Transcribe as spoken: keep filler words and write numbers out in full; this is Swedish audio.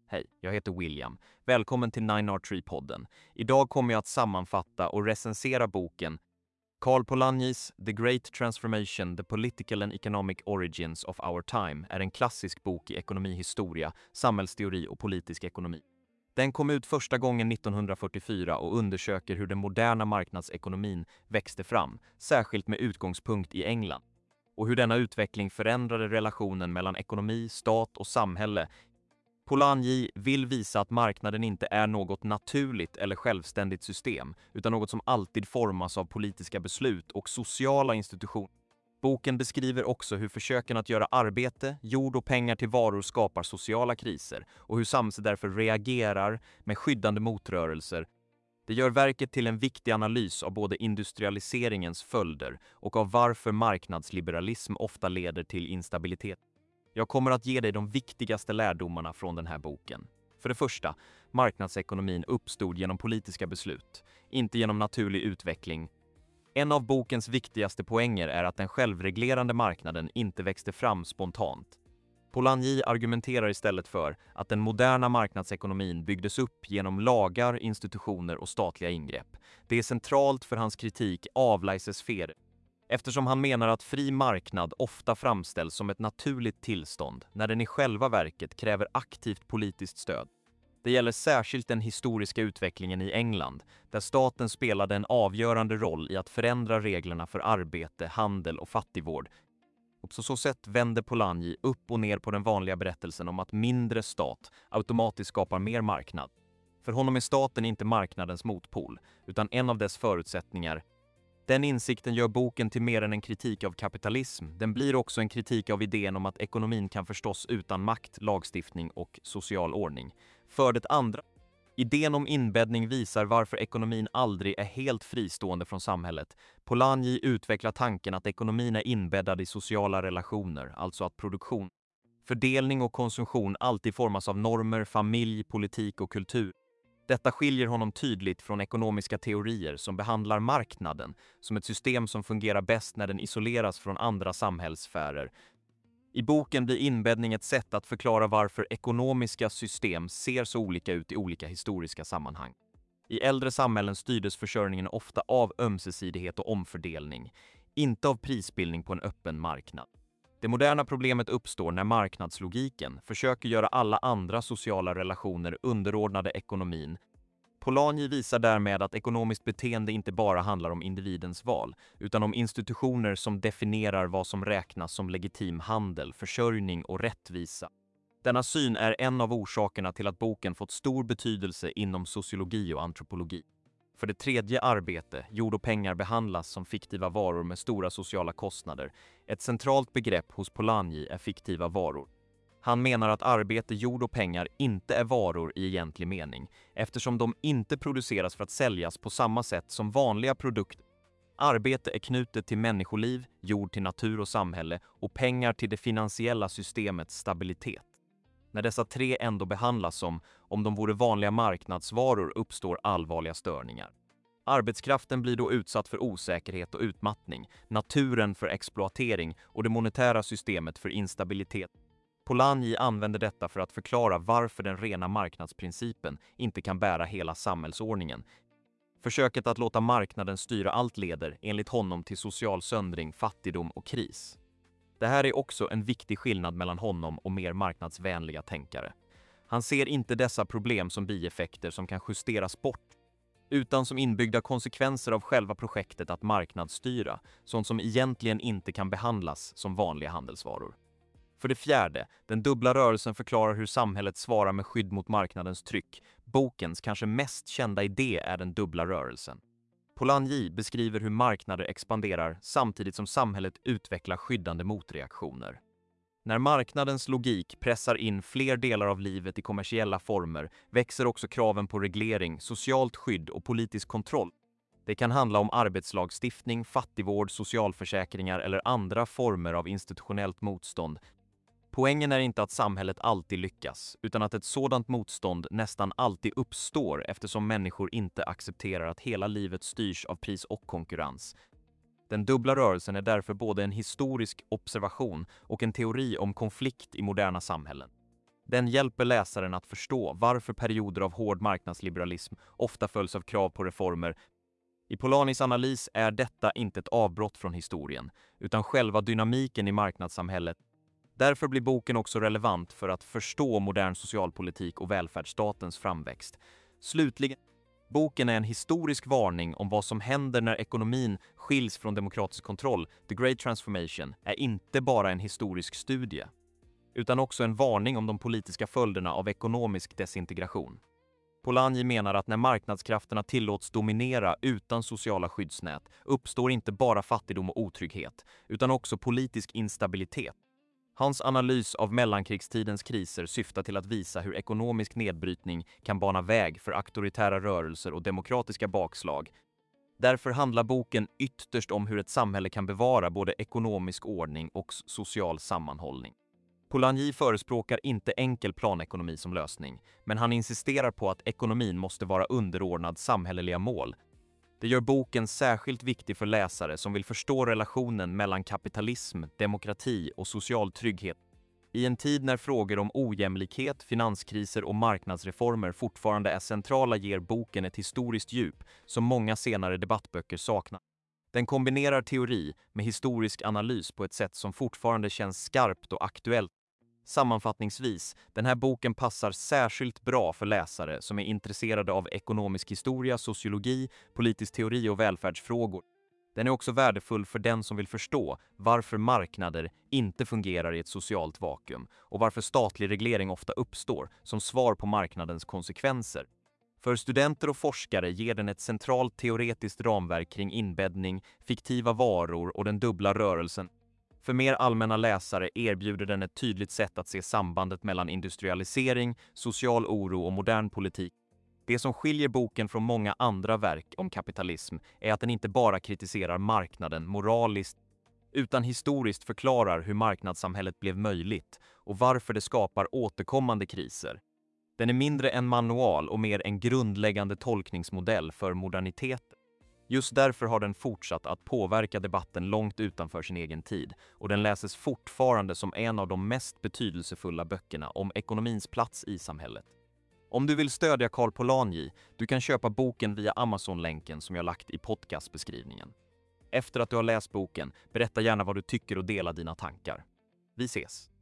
Hej, jag heter William. Välkommen till nine R tre-podden. Idag kommer jag att sammanfatta och recensera boken Karl Polanyi's The Great Transformation, The Political and Economic Origins of Our Time är en klassisk bok i ekonomihistoria, samhällsteori och politisk ekonomi. Den kom ut första gången nittonhundrafyrtiofyra och undersöker hur den moderna marknadsekonomin växte fram, särskilt med utgångspunkt i England, och hur denna utveckling förändrade relationen mellan ekonomi, stat och samhälle. Polanyi vill visa att marknaden inte är något naturligt eller självständigt system, utan något som alltid formas av politiska beslut och sociala institutioner. Boken beskriver också hur försöken att göra arbete, jord och pengar till varor skapar sociala kriser och hur samhället därför reagerar med skyddande motrörelser. Det gör verket till en viktig analys av både industrialiseringens följder och av varför marknadsliberalism ofta leder till instabilitet. Jag kommer att ge dig de viktigaste lärdomarna från den här boken. För det första, marknadsekonomin uppstod genom politiska beslut, inte genom naturlig utveckling. En av bokens viktigaste poänger är att den självreglerande marknaden inte växte fram spontant. Polanyi argumenterar istället för att den moderna marknadsekonomin byggdes upp genom lagar, institutioner och statliga ingrepp. Det är centralt för hans kritik av laissez-faire, eftersom han menar att fri marknad ofta framställs som ett naturligt tillstånd när den i själva verket kräver aktivt politiskt stöd. Det gäller särskilt den historiska utvecklingen i England, där staten spelade en avgörande roll i att förändra reglerna för arbete, handel och fattigvård. Och på så sätt vänder Polanyi upp och ner på den vanliga berättelsen om att mindre stat automatiskt skapar mer marknad. För honom är staten inte marknadens motpol, utan en av dess förutsättningar. Den insikten gör boken till mer än en kritik av kapitalism. Den blir också en kritik av idén om att ekonomin kan förstås utan makt, lagstiftning och social ordning. För det andra, idén om inbäddning visar varför ekonomin aldrig är helt fristående från samhället. Polanyi utvecklar tanken att ekonomin är inbäddad i sociala relationer, alltså att produktion, fördelning och konsumtion alltid formas av normer, familj, politik och kultur. Detta skiljer honom tydligt från ekonomiska teorier som behandlar marknaden som ett system som fungerar bäst när den isoleras från andra samhällssfärer. I boken blir inbäddning ett sätt att förklara varför ekonomiska system ser så olika ut i olika historiska sammanhang. I äldre samhällen styrdes försörjningen ofta av ömsesidighet och omfördelning, inte av prisbildning på en öppen marknad. Det moderna problemet uppstår när marknadslogiken försöker göra alla andra sociala relationer underordnade ekonomin. Polanyi visar därmed att ekonomiskt beteende inte bara handlar om individens val, utan om institutioner som definierar vad som räknas som legitim handel, försörjning och rättvisa. Denna syn är en av orsakerna till att boken fått stor betydelse inom sociologi och antropologi. För det tredje, arbete, jord och pengar behandlas som fiktiva varor med stora sociala kostnader. Ett centralt begrepp hos Polanyi är fiktiva varor. Han menar att arbete, jord och pengar inte är varor i egentlig mening, eftersom de inte produceras för att säljas på samma sätt som vanliga produkter. Arbete är knutet till människoliv, jord till natur och samhälle och pengar till det finansiella systemets stabilitet. När dessa tre ändå behandlas som om de vore vanliga marknadsvaror uppstår allvarliga störningar. Arbetskraften blir då utsatt för osäkerhet och utmattning, naturen för exploatering och det monetära systemet för instabilitet. Polanyi använder detta för att förklara varför den rena marknadsprincipen inte kan bära hela samhällsordningen. Försöket att låta marknaden styra allt leder, enligt honom, till social söndring, fattigdom och kris. Det här är också en viktig skillnad mellan honom och mer marknadsvänliga tänkare. Han ser inte dessa problem som bieffekter som kan justeras bort, utan som inbyggda konsekvenser av själva projektet att marknadsstyra, sånt som egentligen inte kan behandlas som vanliga handelsvaror. För det fjärde, den dubbla rörelsen förklarar hur samhället svarar med skydd mot marknadens tryck. Bokens kanske mest kända idé är den dubbla rörelsen. Polanyi beskriver hur marknader expanderar samtidigt som samhället utvecklar skyddande motreaktioner. När marknadens logik pressar in fler delar av livet i kommersiella former växer också kraven på reglering, socialt skydd och politisk kontroll. Det kan handla om arbetslagstiftning, fattigvård, socialförsäkringar eller andra former av institutionellt motstånd. Poängen är inte att samhället alltid lyckas, utan att ett sådant motstånd nästan alltid uppstår eftersom människor inte accepterar att hela livet styrs av pris och konkurrens. Den dubbla rörelsen är därför både en historisk observation och en teori om konflikt i moderna samhällen. Den hjälper läsaren att förstå varför perioder av hård marknadsliberalism ofta följs av krav på reformer. I Polanys analys är detta inte ett avbrott från historien, utan själva dynamiken i marknadssamhället. Därför blir boken också relevant för att förstå modern socialpolitik och välfärdsstatens framväxt. Slutligen, boken är en historisk varning om vad som händer när ekonomin skiljs från demokratisk kontroll. The Great Transformation är inte bara en historisk studie, utan också en varning om de politiska följderna av ekonomisk desintegration. Polanyi menar att när marknadskrafterna tillåts dominera utan sociala skyddsnät uppstår inte bara fattigdom och otrygghet, utan också politisk instabilitet. Hans analys av mellankrigstidens kriser syftar till att visa hur ekonomisk nedbrytning kan bana väg för auktoritära rörelser och demokratiska bakslag. Därför handlar boken ytterst om hur ett samhälle kan bevara både ekonomisk ordning och social sammanhållning. Polanyi förespråkar inte enkel planekonomi som lösning, men han insisterar på att ekonomin måste vara underordnad samhälleliga mål. Det gör boken särskilt viktig för läsare som vill förstå relationen mellan kapitalism, demokrati och social trygghet. I en tid när frågor om ojämlikhet, finanskriser och marknadsreformer fortfarande är centrala ger boken ett historiskt djup som många senare debattböcker saknar. Den kombinerar teori med historisk analys på ett sätt som fortfarande känns skarpt och aktuellt. Sammanfattningsvis, den här boken passar särskilt bra för läsare som är intresserade av ekonomisk historia, sociologi, politisk teori och välfärdsfrågor. Den är också värdefull för den som vill förstå varför marknader inte fungerar i ett socialt vakuum och varför statlig reglering ofta uppstår som svar på marknadens konsekvenser. För studenter och forskare ger den ett centralt teoretiskt ramverk kring inbäddning, fiktiva varor och den dubbla rörelsen. För mer allmänna läsare erbjuder den ett tydligt sätt att se sambandet mellan industrialisering, social oro och modern politik. Det som skiljer boken från många andra verk om kapitalism är att den inte bara kritiserar marknaden moraliskt, utan historiskt förklarar hur marknadssamhället blev möjligt och varför det skapar återkommande kriser. Den är mindre en manual och mer en grundläggande tolkningsmodell för moderniteten. Just därför har den fortsatt att påverka debatten långt utanför sin egen tid och den läses fortfarande som en av de mest betydelsefulla böckerna om ekonomins plats i samhället. Om du vill stödja Karl Polanyi, du kan köpa boken via Amazon-länken som jag lagt i podcastbeskrivningen. Efter att du har läst boken, berätta gärna vad du tycker och dela dina tankar. Vi ses!